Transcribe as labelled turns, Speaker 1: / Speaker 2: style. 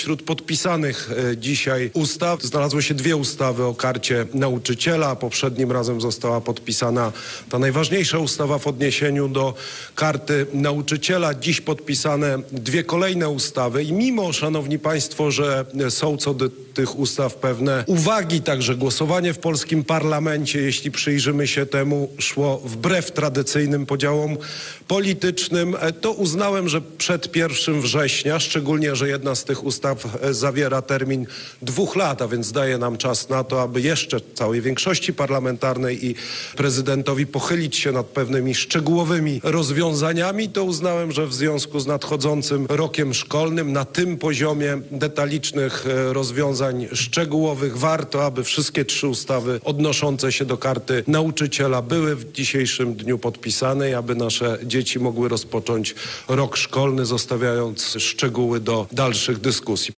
Speaker 1: wśród podpisanych dzisiaj ustaw znalazły się dwie ustawy o karcie nauczyciela. Poprzednim razem została podpisana ta najważniejsza ustawa w odniesieniu do karty nauczyciela. Dziś podpisane dwie kolejne ustawy i mimo, szanowni państwo, że są co do tych ustaw pewne uwagi, także głosowanie w polskim parlamencie, jeśli przyjrzymy się temu, szło wbrew tradycyjnym podziałom politycznym, to uznałem, że przed 1 września, szczególnie, że jedna z tych ustaw zawiera termin 2 lat, a więc daje nam czas na to, aby jeszcze całej większości parlamentarnej i prezydentowi pochylić się nad pewnymi szczegółowymi rozwiązaniami, to uznałem, że w związku z nadchodzącym rokiem szkolnym na tym poziomie detalicznych rozwiązań szczegółowych warto, aby wszystkie 3 ustawy odnoszące się do karty nauczyciela były w dzisiejszym dniu podpisane i aby nasze dzieci mogły rozpocząć rok szkolny, zostawiając szczegóły do dalszych dyskusji.